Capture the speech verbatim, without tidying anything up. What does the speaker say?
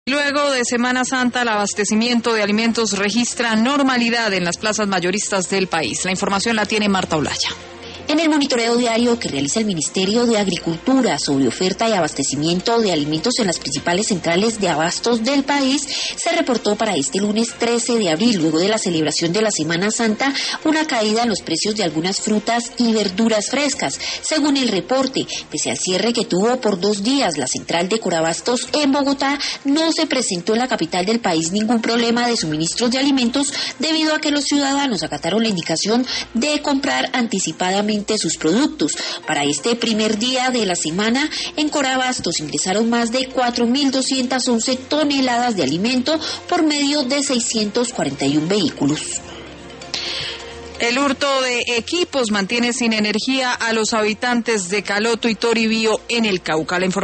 Luego de Semana Santa, el abastecimiento de alimentos registra normalidad en las plazas mayoristas del país. La información la tiene Marta Olaya. En el monitoreo diario que realiza el Ministerio de Agricultura sobre oferta y abastecimiento de alimentos en las principales centrales de abastos del país, se reportó para este lunes trece de abril, luego de la celebración de la Semana Santa, una caída en los precios de algunas frutas y verduras frescas. Según el reporte, pese al cierre que tuvo por dos días la central de Corabastos en Bogotá, no se presentó en la capital del país ningún problema de suministros de alimentos debido a que los ciudadanos acataron la indicación de comprar anticipadamente sus productos. Para este primer día de la semana, en Corabastos ingresaron más de cuatro mil doscientas once toneladas de alimento por medio de seiscientos cuarenta y uno vehículos. El hurto de equipos mantiene sin energía a los habitantes de Caloto y Toribío en el Cauca. La información